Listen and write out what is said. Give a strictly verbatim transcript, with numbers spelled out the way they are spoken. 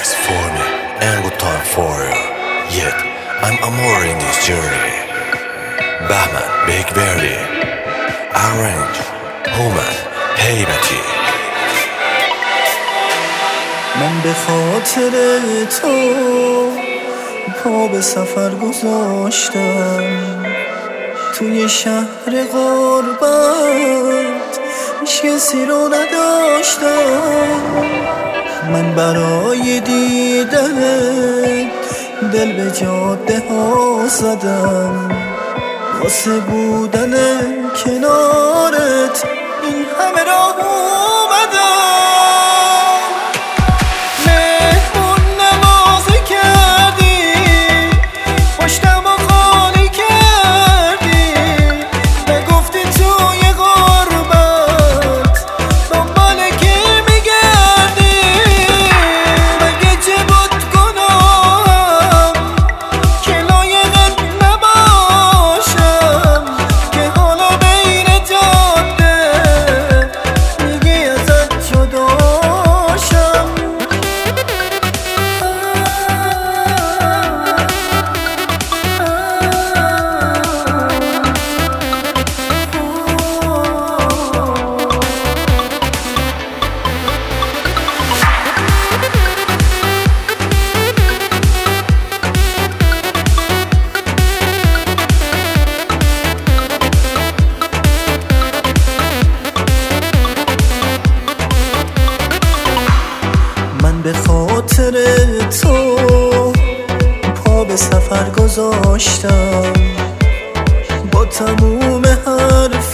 best for me and good time for you. Yet I'm a more in this journey. Bahman, Big Verdi, Arrange, Human, Heybati. من به خاطر تو پا به سفر گذاشتم، توی شهر غربت هیچ کسی رو نداشتم. من برای دیدنت دل به جاده ها زدم، واسه بودن کنارت این همه راه اومدم. به خاطر تو پا به سفر گذاشتم، با تموم حرف